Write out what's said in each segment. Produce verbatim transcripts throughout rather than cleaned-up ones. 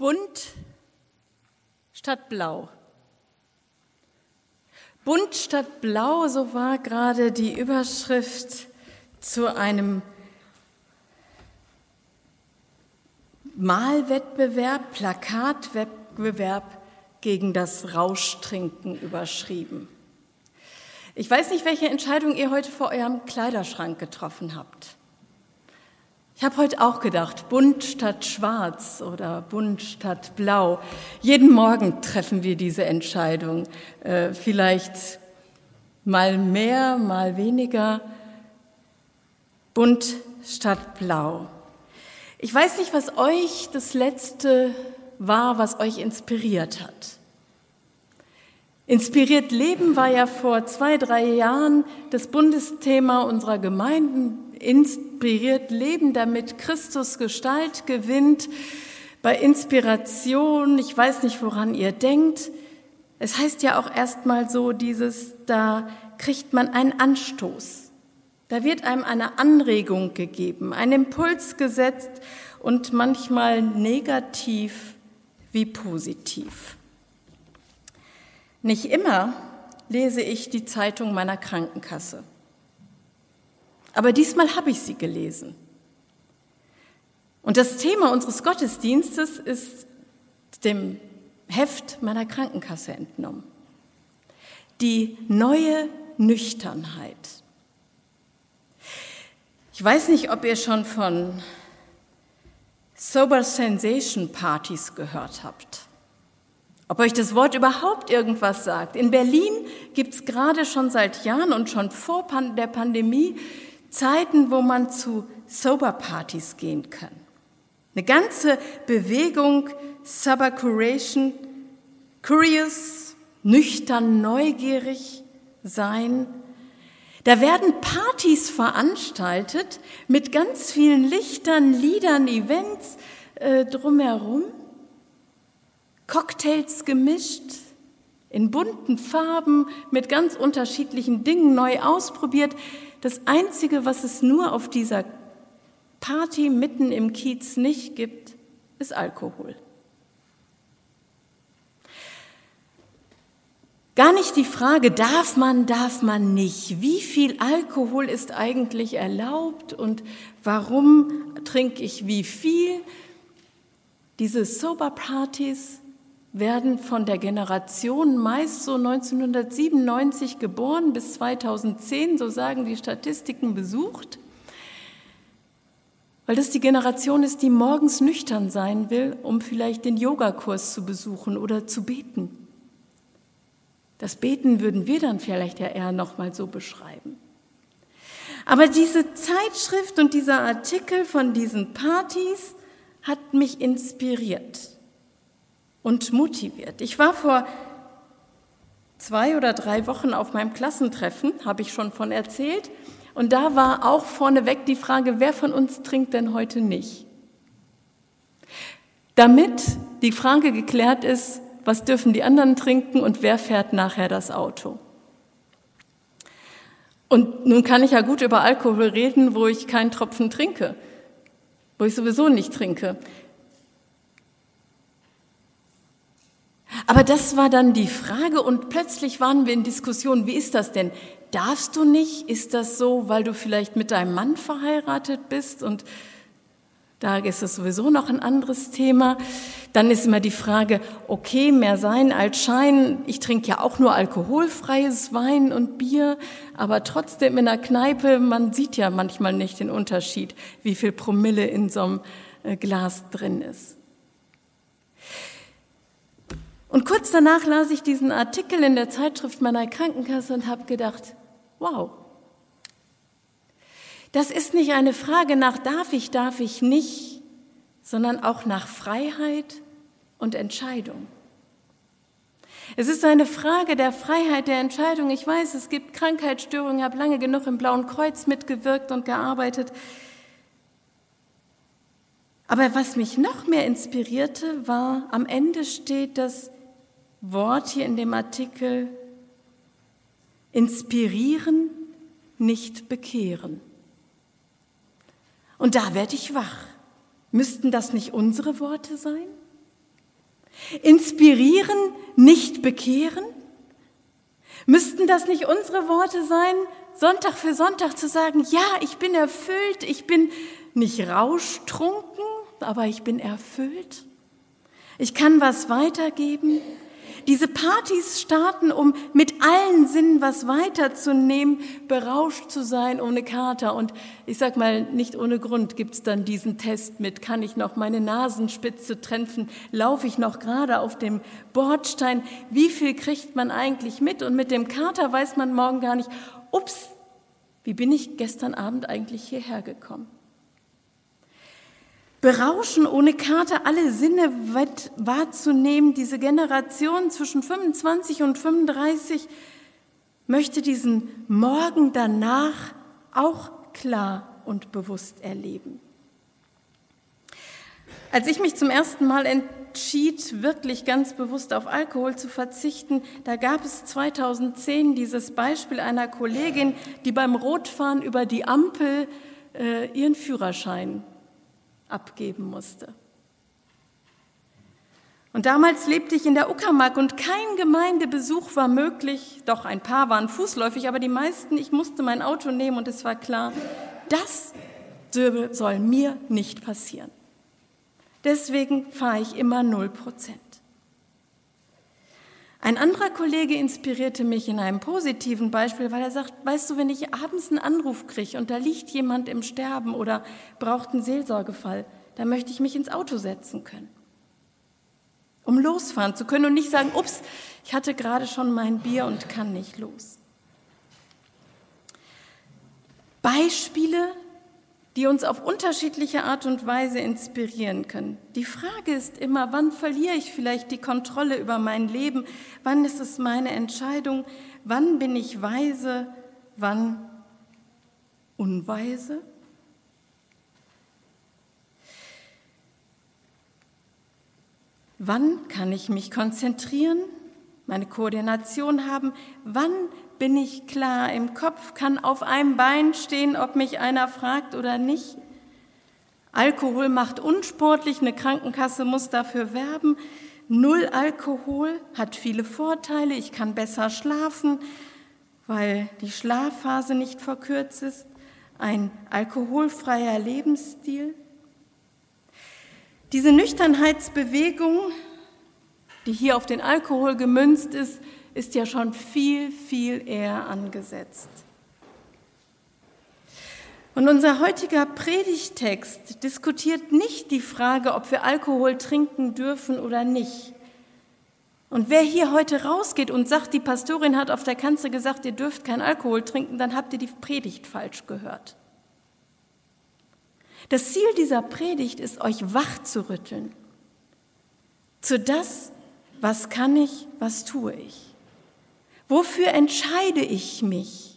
Bunt statt blau. Bunt statt blau, so war gerade die Überschrift zu einem Malwettbewerb, Plakatwettbewerb gegen das Rauschtrinken überschrieben. Ich weiß nicht, welche Entscheidung ihr heute vor eurem Kleiderschrank getroffen habt. Ich habe heute auch gedacht, bunt statt schwarz oder bunt statt blau. Jeden Morgen treffen wir diese Entscheidung. Äh, vielleicht mal mehr, mal weniger. Bunt statt blau. Ich weiß nicht, was euch das Letzte war, was euch inspiriert hat. Inspiriert Leben war ja vor zwei, drei Jahren das Bundesthema unserer Gemeinden. Inspiriert Leben, damit Christus Gestalt gewinnt. Bei Inspiration, ich weiß nicht, woran ihr denkt. Es heißt ja auch erstmal so dieses, da kriegt man einen Anstoß. Da wird einem eine Anregung gegeben, ein Impuls gesetzt und manchmal negativ wie positiv. Nicht immer lese ich die Zeitung meiner Krankenkasse. Aber diesmal habe ich sie gelesen. Und das Thema unseres Gottesdienstes ist dem Heft meiner Krankenkasse entnommen. Die neue Nüchternheit. Ich weiß nicht, ob ihr schon von Sober Sensation Partys gehört habt. Ob euch das Wort überhaupt irgendwas sagt. In Berlin gibt es gerade schon seit Jahren und schon vor der Pandemie Zeiten, wo man zu Sober-Partys gehen kann. Eine ganze Bewegung, Sober Curation, curious, nüchtern, neugierig sein. Da werden Partys veranstaltet mit ganz vielen Lichtern, Liedern, Events äh, drumherum. Cocktails gemischt, in bunten Farben, mit ganz unterschiedlichen Dingen neu ausprobiert. Das Einzige, was es nur auf dieser Party mitten im Kiez nicht gibt, ist Alkohol. Gar nicht die Frage, darf man, darf man nicht? Wie viel Alkohol ist eigentlich erlaubt und warum trinke ich wie viel? Diese Sober-Partys werden von der Generation meist so neunzehnhundertsiebenundneunzig geboren bis zweitausendzehn, so sagen die Statistiken, besucht, weil das die Generation ist, die morgens nüchtern sein will, um vielleicht den Yogakurs zu besuchen oder zu beten. Das Beten würden wir dann vielleicht ja eher noch mal so beschreiben. Aber diese Zeitschrift und dieser Artikel von diesen Partys hat mich inspiriert und motiviert. Ich war vor zwei oder drei Wochen auf meinem Klassentreffen, habe ich schon von erzählt, und da war auch vorneweg die Frage, wer von uns trinkt denn heute nicht? Damit die Frage geklärt ist, was dürfen die anderen trinken und wer fährt nachher das Auto? Und nun kann ich ja gut über Alkohol reden, wo ich keinen Tropfen trinke, wo ich sowieso nicht trinke. Aber das war dann die Frage und plötzlich waren wir in Diskussion, wie ist das denn? Darfst du nicht? Ist das so, weil du vielleicht mit deinem Mann verheiratet bist und da ist es sowieso noch ein anderes Thema. Dann ist immer die Frage, okay, mehr Sein als Schein. Ich trinke ja auch nur alkoholfreies Wein und Bier, aber trotzdem in der Kneipe, man sieht ja manchmal nicht den Unterschied, wie viel Promille in so einem Glas drin ist. Und kurz danach las ich diesen Artikel in der Zeitschrift meiner Krankenkasse und habe gedacht, wow, das ist nicht eine Frage nach darf ich, darf ich nicht, sondern auch nach Freiheit und Entscheidung. Es ist eine Frage der Freiheit, der Entscheidung. Ich weiß, es gibt Krankheitsstörungen, ich habe lange genug im Blauen Kreuz mitgewirkt und gearbeitet. Aber was mich noch mehr inspirierte, war, am Ende steht das Wort hier in dem Artikel, inspirieren, nicht bekehren. Und da werde ich wach. Müssten das nicht unsere Worte sein? Inspirieren, nicht bekehren? Müssten das nicht unsere Worte sein, Sonntag für Sonntag zu sagen, ja, ich bin erfüllt, ich bin nicht rauschtrunken, aber ich bin erfüllt. Ich kann was weitergeben. Diese Partys starten, um mit allen Sinnen was weiterzunehmen, berauscht zu sein ohne Kater. Und ich sag mal, nicht ohne Grund gibt's dann diesen Test mit, kann ich noch meine Nasenspitze treffen, laufe ich noch gerade auf dem Bordstein, wie viel kriegt man eigentlich mit? Und mit dem Kater weiß man morgen gar nicht, ups, wie bin ich gestern Abend eigentlich hierher gekommen? Berauschen ohne Kater, alle Sinne wahrzunehmen. Diese Generation zwischen fünfundzwanzig und fünfunddreißig möchte diesen Morgen danach auch klar und bewusst erleben. Als ich mich zum ersten Mal entschied, wirklich ganz bewusst auf Alkohol zu verzichten, da gab es zweitausendzehn dieses Beispiel einer Kollegin, die beim Rotfahren über die Ampel äh, ihren Führerschein abgeben musste. Und damals lebte ich in der Uckermark und kein Gemeindebesuch war möglich. Doch ein paar waren fußläufig, aber die meisten, ich musste mein Auto nehmen und es war klar, das soll mir nicht passieren. Deswegen fahre ich immer null Prozent. Ein anderer Kollege inspirierte mich in einem positiven Beispiel, weil er sagt, weißt du, wenn ich abends einen Anruf kriege und da liegt jemand im Sterben oder braucht einen Seelsorgefall, dann möchte ich mich ins Auto setzen können, um losfahren zu können und nicht sagen, ups, ich hatte gerade schon mein Bier und kann nicht los. Beispiele, die uns auf unterschiedliche Art und Weise inspirieren können. Die Frage ist immer, wann verliere ich vielleicht die Kontrolle über mein Leben? Wann ist es meine Entscheidung? Wann bin ich weise? Wann unweise? Wann kann ich mich konzentrieren, meine Koordination haben? Wann bin ich klar im Kopf, kann auf einem Bein stehen, ob mich einer fragt oder nicht? Alkohol macht unsportlich, eine Krankenkasse muss dafür werben. Null Alkohol hat viele Vorteile, ich kann besser schlafen, weil die Schlafphase nicht verkürzt ist. Ein alkoholfreier Lebensstil. Diese Nüchternheitsbewegung, die hier auf den Alkohol gemünzt ist, ist ja schon viel, viel eher angesetzt. Und unser heutiger Predigttext diskutiert nicht die Frage, ob wir Alkohol trinken dürfen oder nicht. Und wer hier heute rausgeht und sagt, die Pastorin hat auf der Kanzel gesagt, ihr dürft keinen Alkohol trinken, dann habt ihr die Predigt falsch gehört. Das Ziel dieser Predigt ist, euch wach zu rütteln. Zu das, was kann ich, was tue ich? Wofür entscheide ich mich?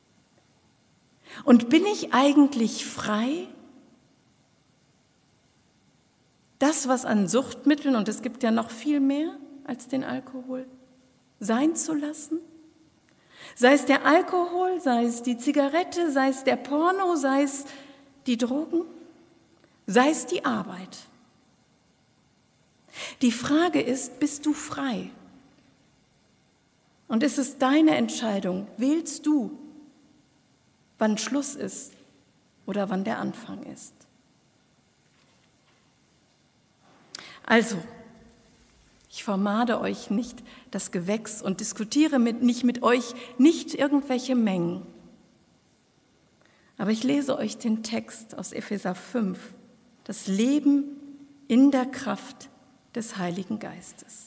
Und bin ich eigentlich frei, das, was an Suchtmitteln, und es gibt ja noch viel mehr als den Alkohol, sein zu lassen? Sei es der Alkohol, sei es die Zigarette, sei es der Porno, sei es die Drogen, sei es die Arbeit. Die Frage ist, bist du frei? Und ist es deine Entscheidung, wählst du, wann Schluss ist oder wann der Anfang ist? Also, ich vermahde euch nicht das Gewächs und diskutiere mit, nicht mit euch nicht irgendwelche Mengen. Aber ich lese euch den Text aus Epheser fünf, das Leben in der Kraft des Heiligen Geistes.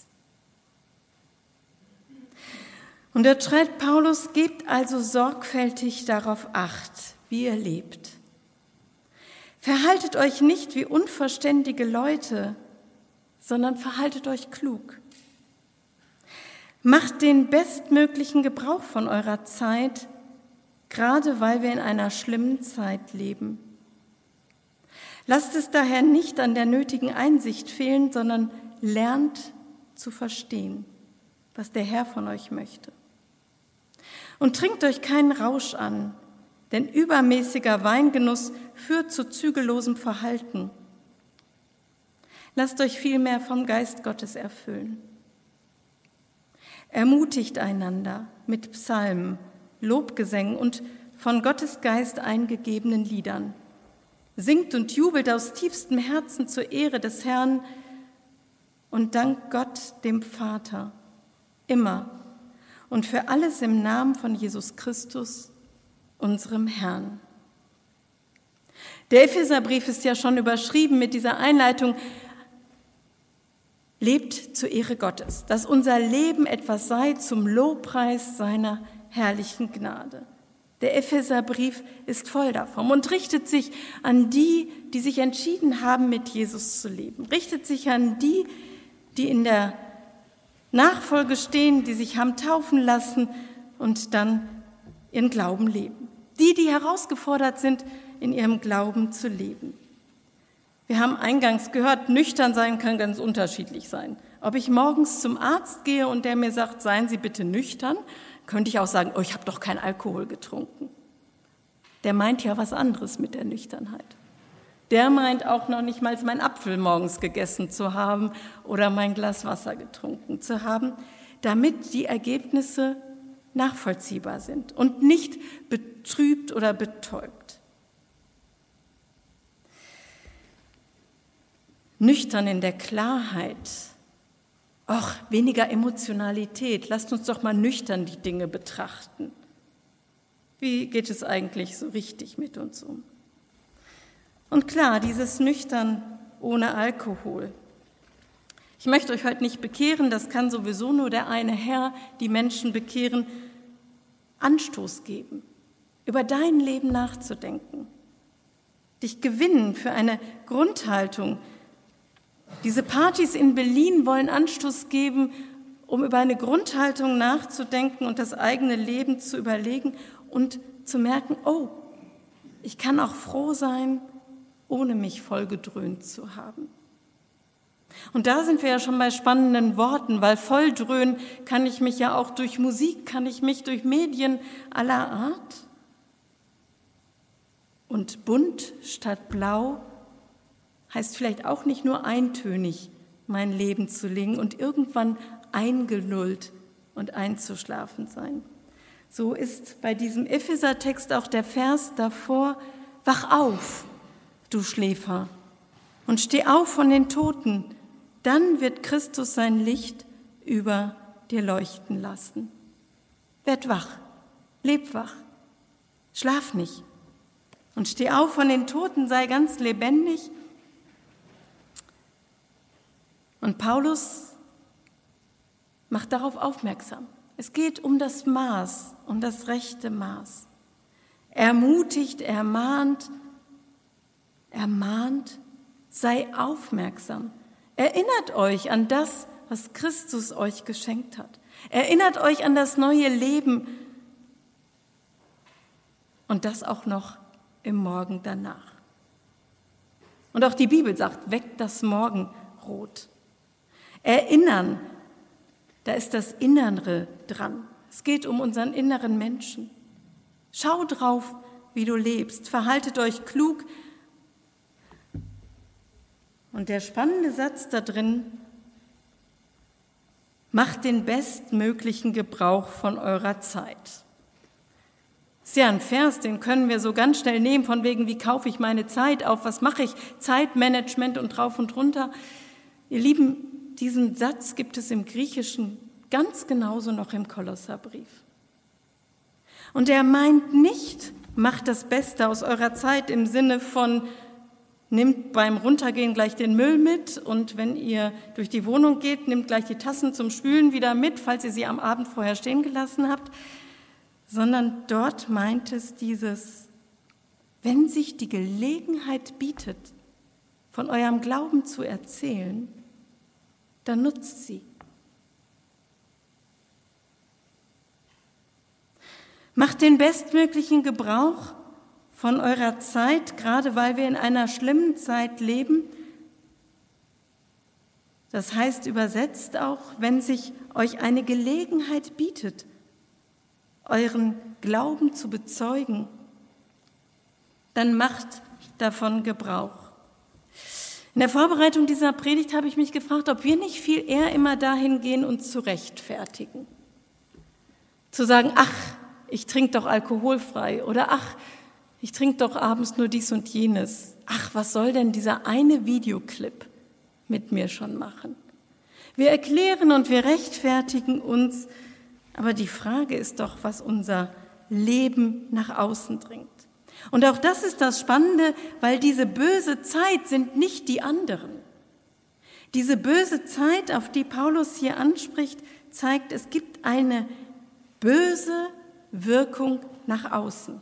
Und da schreibt Paulus, gebt also sorgfältig darauf Acht, wie ihr lebt. Verhaltet euch nicht wie unverständige Leute, sondern verhaltet euch klug. Macht den bestmöglichen Gebrauch von eurer Zeit, gerade weil wir in einer schlimmen Zeit leben. Lasst es daher nicht an der nötigen Einsicht fehlen, sondern lernt zu verstehen, was der Herr von euch möchte. Und trinkt euch keinen Rausch an, denn übermäßiger Weingenuss führt zu zügellosem Verhalten. Lasst euch vielmehr vom Geist Gottes erfüllen. Ermutigt einander mit Psalmen, Lobgesängen und von Gottes Geist eingegebenen Liedern. Singt und jubelt aus tiefstem Herzen zur Ehre des Herrn und dankt Gott, dem Vater, immer und für alles im Namen von Jesus Christus, unserem Herrn. Der Epheserbrief ist ja schon überschrieben mit dieser Einleitung: Lebt zur Ehre Gottes, dass unser Leben etwas sei zum Lobpreis seiner herrlichen Gnade. Der Epheserbrief ist voll davon und richtet sich an die, die sich entschieden haben, mit Jesus zu leben. Richtet sich an die, die in der Nachfolge stehen, die sich haben taufen lassen und dann ihren Glauben leben. Die, die herausgefordert sind, in ihrem Glauben zu leben. Wir haben eingangs gehört, nüchtern sein kann ganz unterschiedlich sein. Ob ich morgens zum Arzt gehe und der mir sagt, seien Sie bitte nüchtern, könnte ich auch sagen, oh, ich habe doch keinen Alkohol getrunken. Der meint ja was anderes mit der Nüchternheit. Der meint auch noch nicht mal meinen Apfel morgens gegessen zu haben oder mein Glas Wasser getrunken zu haben, damit die Ergebnisse nachvollziehbar sind und nicht betrübt oder betäubt. Nüchtern in der Klarheit, ach, weniger Emotionalität, lasst uns doch mal nüchtern die Dinge betrachten. Wie geht es eigentlich so richtig mit uns um? Und klar, dieses Nüchtern ohne Alkohol. Ich möchte euch heute nicht bekehren, das kann sowieso nur der eine Herr, die Menschen bekehren, Anstoß geben, über dein Leben nachzudenken, dich gewinnen für eine Grundhaltung. Diese Partys in Berlin wollen Anstoß geben, um über eine Grundhaltung nachzudenken und das eigene Leben zu überlegen und zu merken, oh, ich kann auch froh sein, ohne mich vollgedröhnt zu haben. Und da sind wir ja schon bei spannenden Worten, weil volldröhnen kann ich mich ja auch durch Musik, kann ich mich durch Medien aller Art. Und bunt statt blau heißt vielleicht auch nicht nur eintönig mein Leben zu leben und irgendwann eingelullt und einzuschlafen sein. So ist bei diesem Epheser-Text auch der Vers davor: Wach auf, du Schläfer, und steh auf von den Toten, dann wird Christus sein Licht über dir leuchten lassen. Werd wach, leb wach, schlaf nicht und steh auf von den Toten, sei ganz lebendig. Und Paulus macht darauf aufmerksam. Es geht um das Maß, um das rechte Maß. Er ermutigt, er mahnt, er mahnt, sei aufmerksam. Erinnert euch an das, was Christus euch geschenkt hat. Erinnert euch an das neue Leben und das auch noch im Morgen danach. Und auch die Bibel sagt, weckt das Morgenrot. Erinnern, da ist das Innere dran. Es geht um unseren inneren Menschen. Schau drauf, wie du lebst. Verhaltet euch klug. Und der spannende Satz da drin: Macht den bestmöglichen Gebrauch von eurer Zeit. Das ist ja ein Vers, den können wir so ganz schnell nehmen, von wegen, wie kaufe ich meine Zeit auf, was mache ich, Zeitmanagement und drauf und runter. Ihr Lieben, diesen Satz gibt es im Griechischen ganz genauso noch im Kolosserbrief. Und er meint nicht, macht das Beste aus eurer Zeit im Sinne von, nimmt beim Runtergehen gleich den Müll mit und wenn ihr durch die Wohnung geht, nimmt gleich die Tassen zum Spülen wieder mit, falls ihr sie am Abend vorher stehen gelassen habt, sondern dort meint es dieses, wenn sich die Gelegenheit bietet, von eurem Glauben zu erzählen, dann nutzt sie. Macht den bestmöglichen Gebrauch von eurer Zeit, gerade weil wir in einer schlimmen Zeit leben. Das heißt übersetzt auch, wenn sich euch eine Gelegenheit bietet, euren Glauben zu bezeugen, dann macht davon Gebrauch. In der Vorbereitung dieser Predigt habe ich mich gefragt, ob wir nicht viel eher immer dahin gehen, uns zu rechtfertigen. Zu sagen, ach, ich trinke doch alkoholfrei oder ach, ich trinke doch abends nur dies und jenes. Ach, was soll denn dieser eine Videoclip mit mir schon machen? Wir erklären und wir rechtfertigen uns, aber die Frage ist doch, was unser Leben nach außen dringt. Und auch das ist das Spannende, weil diese böse Zeit sind nicht die anderen. Diese böse Zeit, auf die Paulus hier anspricht, zeigt, es gibt eine böse Wirkung nach außen.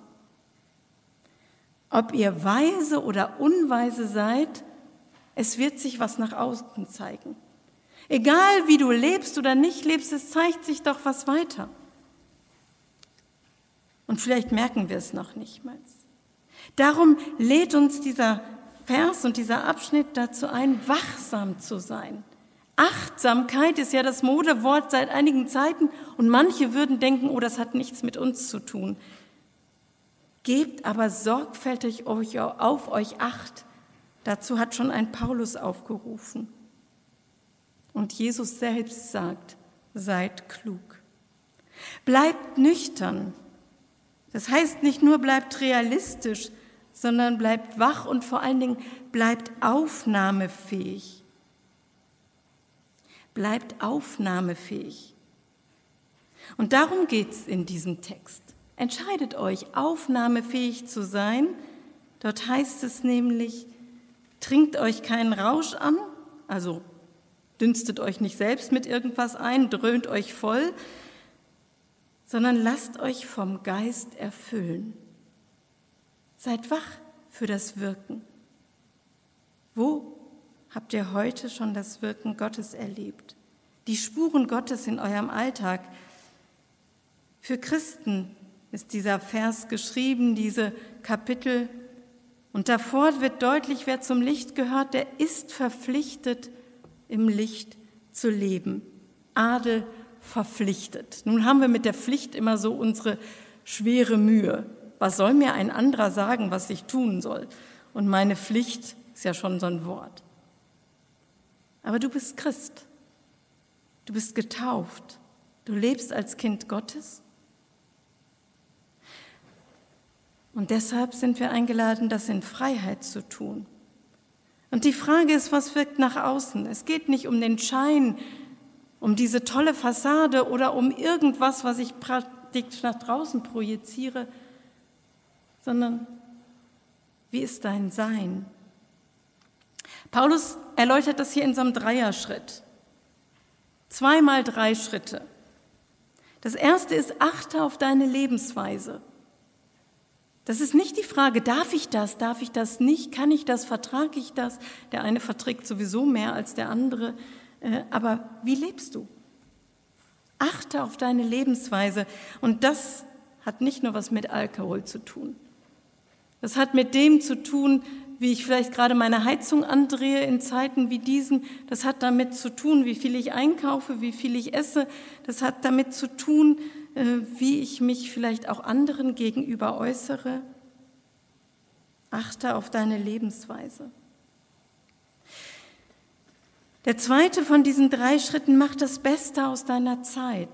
Ob ihr weise oder unweise seid, es wird sich was nach außen zeigen. Egal wie du lebst oder nicht lebst, es zeigt sich doch was weiter. Und vielleicht merken wir es noch nicht mal. Darum lädt uns dieser Vers und dieser Abschnitt dazu ein, wachsam zu sein. Achtsamkeit ist ja das Modewort seit einigen Zeiten und manche würden denken, oh, das hat nichts mit uns zu tun. Gebt aber sorgfältig auf euch Acht. Dazu hat schon ein Paulus aufgerufen. Und Jesus selbst sagt, seid klug. Bleibt nüchtern. Das heißt nicht nur bleibt realistisch, sondern bleibt wach und vor allen Dingen bleibt aufnahmefähig. Bleibt aufnahmefähig. Und darum geht es in diesem Text. Entscheidet euch, aufnahmefähig zu sein. Dort heißt es nämlich, trinkt euch keinen Rausch an, also dünstet euch nicht selbst mit irgendwas ein, dröhnt euch voll, sondern lasst euch vom Geist erfüllen. Seid wach für das Wirken. Wo habt ihr heute schon das Wirken Gottes erlebt? Die Spuren Gottes in eurem Alltag. Für Christen ist dieser Vers geschrieben, diese Kapitel. Und davor wird deutlich, wer zum Licht gehört, der ist verpflichtet, im Licht zu leben. Adel verpflichtet. Nun haben wir mit der Pflicht immer so unsere schwere Mühe. Was soll mir ein anderer sagen, was ich tun soll? Und meine Pflicht ist ja schon so ein Wort. Aber du bist Christ. Du bist getauft. Du lebst als Kind Gottes. Und deshalb sind wir eingeladen, das in Freiheit zu tun. Und die Frage ist, was wirkt nach außen? Es geht nicht um den Schein, um diese tolle Fassade oder um irgendwas, was ich praktisch nach draußen projiziere, sondern wie ist dein Sein? Paulus erläutert das hier in so einem Dreierschritt. Zweimal drei Schritte. Das erste ist, achte auf deine Lebensweise. Das ist nicht die Frage, darf ich das, darf ich das nicht, kann ich das, vertrage ich das? Der eine verträgt sowieso mehr als der andere. Aber wie lebst du? Achte auf deine Lebensweise. Und das hat nicht nur was mit Alkohol zu tun. Das hat mit dem zu tun, wie ich vielleicht gerade meine Heizung andrehe in Zeiten wie diesen. Das hat damit zu tun, wie viel ich einkaufe, wie viel ich esse. Das hat damit zu tun, wie ich mich vielleicht auch anderen gegenüber äußere. Achte auf deine Lebensweise. Der zweite von diesen drei Schritten, mach das Beste aus deiner Zeit.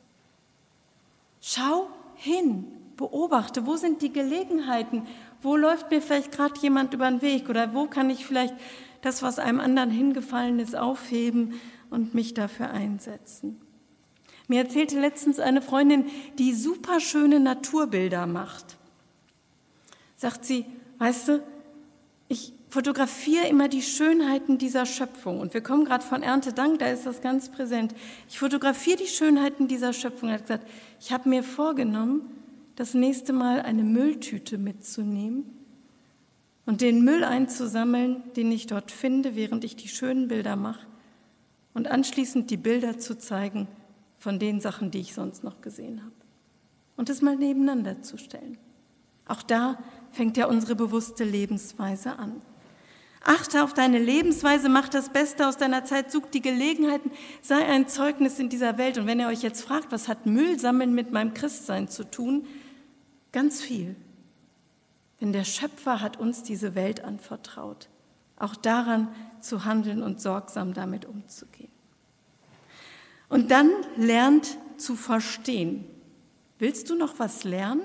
Schau hin, beobachte, wo sind die Gelegenheiten, wo läuft mir vielleicht gerade jemand über den Weg oder wo kann ich vielleicht das, was einem anderen hingefallen ist, aufheben und mich dafür einsetzen. Mir erzählte letztens eine Freundin, die super schöne Naturbilder macht. Sagt sie, weißt du, ich fotografiere immer die Schönheiten dieser Schöpfung. Und wir kommen gerade von Erntedank, da ist das ganz präsent. Ich fotografiere die Schönheiten dieser Schöpfung. Er hat gesagt, ich habe mir vorgenommen, das nächste Mal eine Mülltüte mitzunehmen und den Müll einzusammeln, den ich dort finde, während ich die schönen Bilder mache. Und anschließend die Bilder zu zeigen von den Sachen, die ich sonst noch gesehen habe. Und das mal nebeneinander zu stellen. Auch da fängt ja unsere bewusste Lebensweise an. Achte auf deine Lebensweise, mach das Beste aus deiner Zeit, such die Gelegenheiten, sei ein Zeugnis in dieser Welt. Und wenn ihr euch jetzt fragt, was hat Müllsammeln mit meinem Christsein zu tun? Ganz viel. Denn der Schöpfer hat uns diese Welt anvertraut. auch daran zu handeln und sorgsam damit umzugehen. Und dann lernt zu verstehen. Willst du noch was lernen?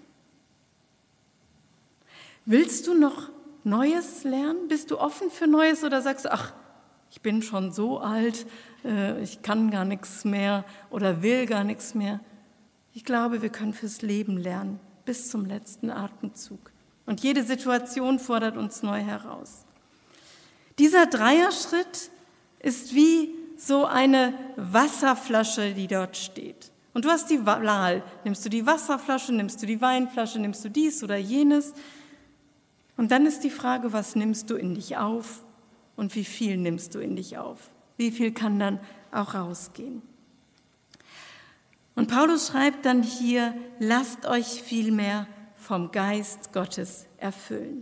Willst du noch Neues lernen? Bist du offen für Neues oder sagst du, ach, ich bin schon so alt, äh, ich kann gar nichts mehr oder will gar nichts mehr? Ich glaube, wir können fürs Leben lernen, bis zum letzten Atemzug. Und jede Situation fordert uns neu heraus. Dieser Dreierschritt ist wie so eine Wasserflasche, die dort steht. Und du hast die Wahl, nimmst du die Wasserflasche, nimmst du die Weinflasche, nimmst du dies oder jenes. Und dann ist die Frage, was nimmst du in dich auf und wie viel nimmst du in dich auf? Wie viel kann dann auch rausgehen? Und Paulus schreibt dann hier, lasst euch vielmehr vom Geist Gottes erfüllen.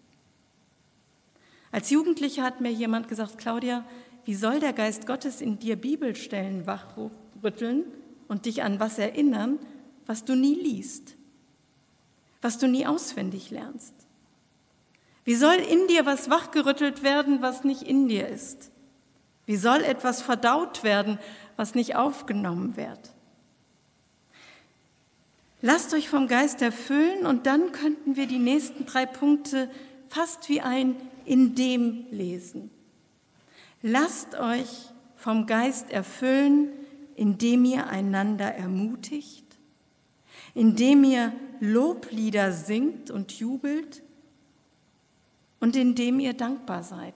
Als Jugendlicher hat mir jemand gesagt, Claudia, wie soll der Geist Gottes in dir Bibelstellen wachrütteln und dich an was erinnern, was du nie liest, was du nie auswendig lernst? Wie soll in dir was wachgerüttelt werden, was nicht in dir ist? Wie soll etwas verdaut werden, was nicht aufgenommen wird? Lasst euch vom Geist erfüllen und dann könnten wir die nächsten drei Punkte fast wie ein Indem lesen. Lasst euch vom Geist erfüllen, indem ihr einander ermutigt, indem ihr Loblieder singt und jubelt und indem ihr dankbar seid.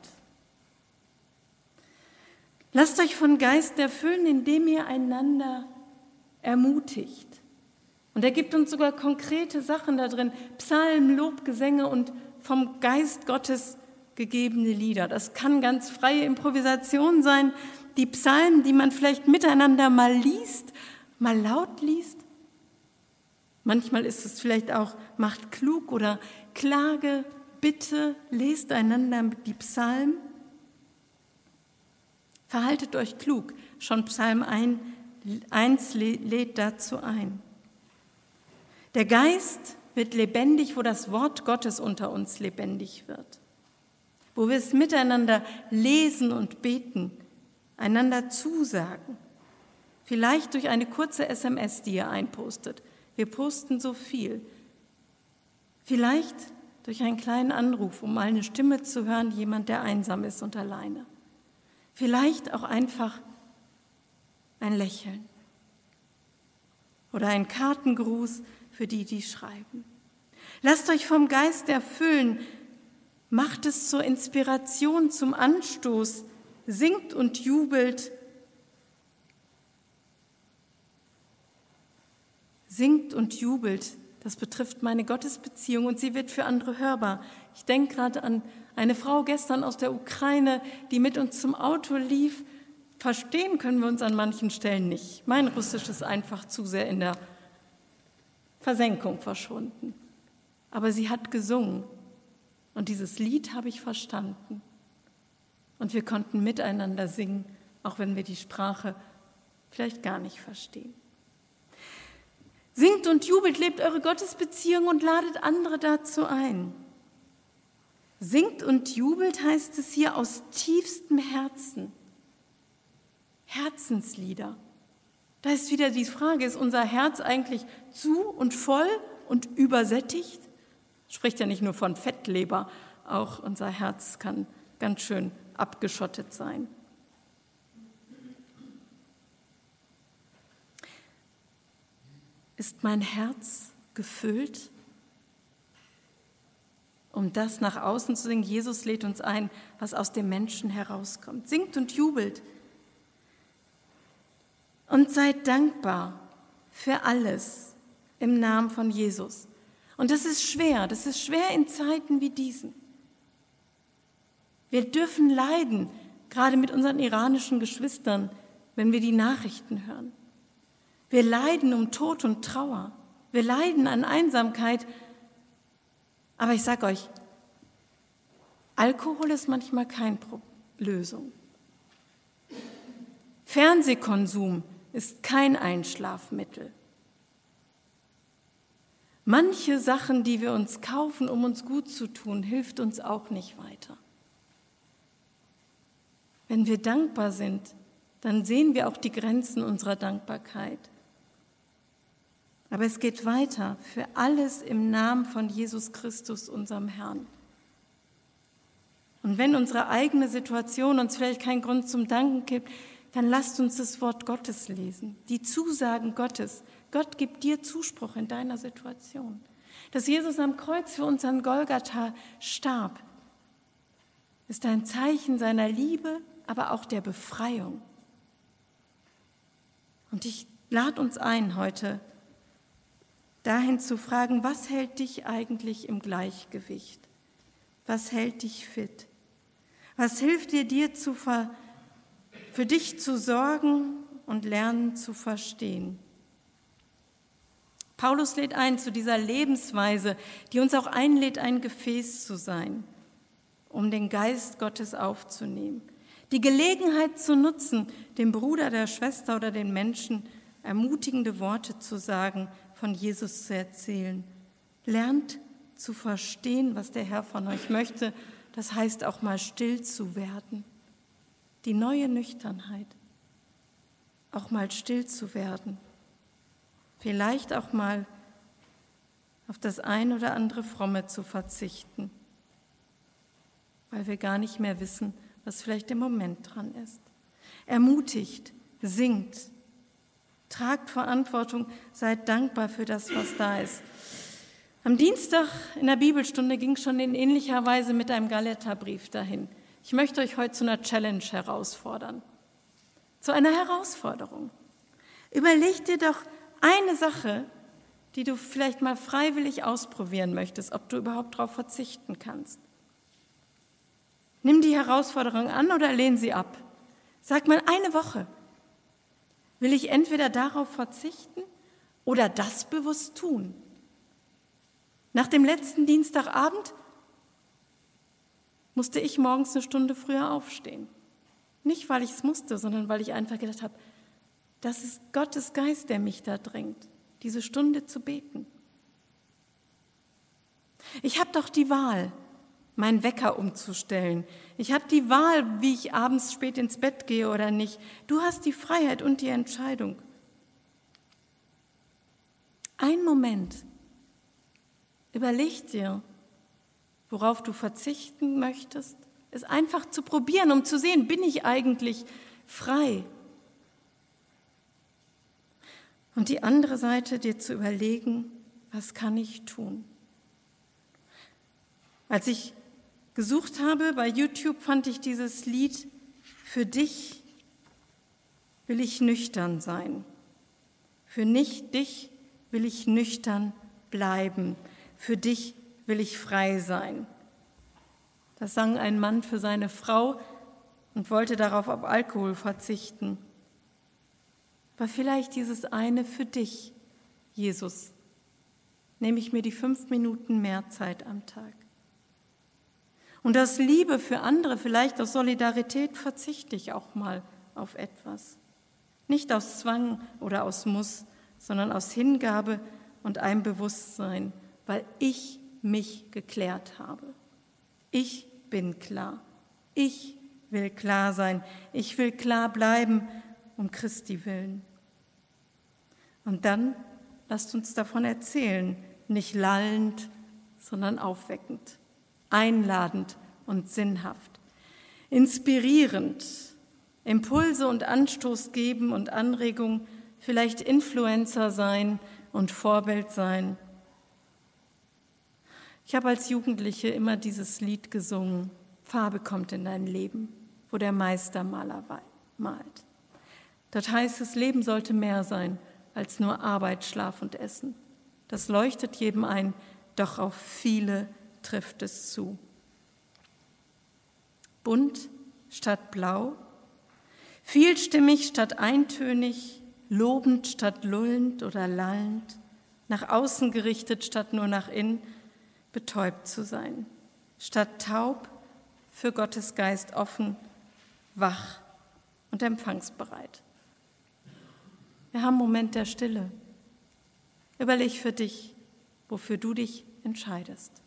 Lasst euch vom Geist erfüllen, indem ihr einander ermutigt. Und er gibt uns sogar konkrete Sachen da drin, Psalmen, Lobgesänge und vom Geist Gottes gegebene Lieder. Das kann ganz freie Improvisation sein, die Psalmen, die man vielleicht miteinander mal liest, mal laut liest. Manchmal ist es vielleicht auch, macht klug oder Klage, bitte lest einander die Psalmen. Verhaltet euch klug, schon Psalm eins lädt dazu ein. Der Geist wird lebendig, wo das Wort Gottes unter uns lebendig wird. Wo wir es miteinander lesen und beten, einander zusagen. Vielleicht durch eine kurze S M S, die ihr einpostet. Wir posten so viel. Vielleicht durch einen kleinen Anruf, um mal eine Stimme zu hören, jemand, der einsam ist und alleine. Vielleicht auch einfach ein Lächeln oder ein Kartengruß für die, die schreiben. Lasst euch vom Geist erfüllen, macht es zur Inspiration, zum Anstoß, singt und jubelt, singt und jubelt. Das betrifft meine Gottesbeziehung und sie wird für andere hörbar. Ich denke gerade an eine Frau gestern aus der Ukraine, die mit uns zum Auto lief. Verstehen können wir uns an manchen Stellen nicht. Mein Russisch ist einfach zu sehr in der Versenkung verschwunden. Aber sie hat gesungen und dieses Lied habe ich verstanden. Und wir konnten miteinander singen, auch wenn wir die Sprache vielleicht gar nicht verstehen. Singt und jubelt, lebt eure Gottesbeziehung und ladet andere dazu ein. Singt und jubelt heißt es hier aus tiefstem Herzen. Herzenslieder. Da ist wieder die Frage, ist unser Herz eigentlich zu und voll und übersättigt? Spricht ja nicht nur von Fettleber, auch unser Herz kann ganz schön abgeschottet sein. Ist mein Herz gefüllt, um das nach außen zu singen? Jesus lädt uns ein, was aus dem Menschen herauskommt. Singt und jubelt. Und seid dankbar für alles im Namen von Jesus. Und das ist schwer, das ist schwer in Zeiten wie diesen. Wir dürfen leiden, gerade mit unseren iranischen Geschwistern, wenn wir die Nachrichten hören. Wir leiden um Tod und Trauer. Wir leiden an Einsamkeit. Aber ich sage euch, Alkohol ist manchmal keine Lösung. Fernsehkonsum ist kein Einschlafmittel. Manche Sachen, die wir uns kaufen, um uns gut zu tun, hilft uns auch nicht weiter. Wenn wir dankbar sind, dann sehen wir auch die Grenzen unserer Dankbarkeit. Aber es geht weiter, für alles im Namen von Jesus Christus, unserem Herrn. Und wenn unsere eigene Situation uns vielleicht keinen Grund zum Danken gibt, dann lasst uns das Wort Gottes lesen, die Zusagen Gottes. Gott gibt dir Zuspruch in deiner Situation. Dass Jesus am Kreuz für uns an Golgatha starb, ist ein Zeichen seiner Liebe, aber auch der Befreiung. Und ich lade uns ein, heute dahin zu fragen, was hält dich eigentlich im Gleichgewicht? Was hält dich fit? Was hilft dir, dir zu ver- für dich zu sorgen und lernen zu verstehen? Paulus lädt ein zu dieser Lebensweise, die uns auch einlädt, ein Gefäß zu sein, um den Geist Gottes aufzunehmen. Die Gelegenheit zu nutzen, dem Bruder, der Schwester oder den Menschen ermutigende Worte zu sagen, von Jesus zu erzählen. Lernt zu verstehen, was der Herr von euch möchte. Das heißt auch mal still zu werden. Die neue Nüchternheit. Auch mal still zu werden. Vielleicht auch mal auf das ein oder andere Fromme zu verzichten, weil wir gar nicht mehr wissen, was vielleicht im Moment dran ist. Ermutigt, singt, tragt Verantwortung, seid dankbar für das, was da ist. Am Dienstag in der Bibelstunde ging es schon in ähnlicher Weise mit einem Galaterbrief dahin. Ich möchte euch heute zu einer Challenge herausfordern, zu einer Herausforderung. Überleg dir doch eine Sache, die du vielleicht mal freiwillig ausprobieren möchtest, ob du überhaupt darauf verzichten kannst. Nimm die Herausforderung an oder lehn sie ab. Sag mal eine Woche. Will ich entweder darauf verzichten oder das bewusst tun? Nach dem letzten Dienstagabend musste ich morgens eine Stunde früher aufstehen. Nicht, weil ich es musste, sondern weil ich einfach gedacht habe, das ist Gottes Geist, der mich da drängt, diese Stunde zu beten. Ich habe doch die Wahl, meinen Wecker umzustellen. Ich habe die Wahl, wie ich abends spät ins Bett gehe oder nicht. Du hast die Freiheit und die Entscheidung. Ein Moment. Überleg dir, worauf du verzichten möchtest. Es einfach zu probieren, um zu sehen, bin ich eigentlich frei? Und die andere Seite, dir zu überlegen, was kann ich tun? Als ich gesucht habe bei YouTube, fand ich dieses Lied, für dich will ich nüchtern sein. Für nicht dich will ich nüchtern bleiben. Für dich will ich frei sein. Das sang ein Mann für seine Frau und wollte darauf auf Alkohol verzichten. Aber vielleicht dieses eine für dich, Jesus, nehme ich mir die fünf Minuten mehr Zeit am Tag. Und aus Liebe für andere, vielleicht aus Solidarität, verzichte ich auch mal auf etwas. Nicht aus Zwang oder aus Muss, sondern aus Hingabe und einem Bewusstsein, weil ich mich geklärt habe. Ich bin klar. Ich will klar sein. Ich will klar bleiben, um Christi willen. Und dann lasst uns davon erzählen, nicht lallend, sondern aufweckend, einladend und sinnhaft, inspirierend, Impulse und Anstoß geben und Anregung, vielleicht Influencer sein und Vorbild sein. Ich habe als Jugendliche immer dieses Lied gesungen, Farbe kommt in dein Leben, wo der Meistermaler malt. Dort heißt es, Leben sollte mehr sein als nur Arbeit, Schlaf und Essen. Das leuchtet jedem ein, doch auf viele trifft es zu. Bunt statt blau, vielstimmig statt eintönig, lobend statt lullend oder lallend, nach außen gerichtet statt nur nach innen, betäubt zu sein, statt taub, für Gottes Geist offen, wach und empfangsbereit. Wir haben einen Moment der Stille. Überleg für dich, wofür du dich entscheidest.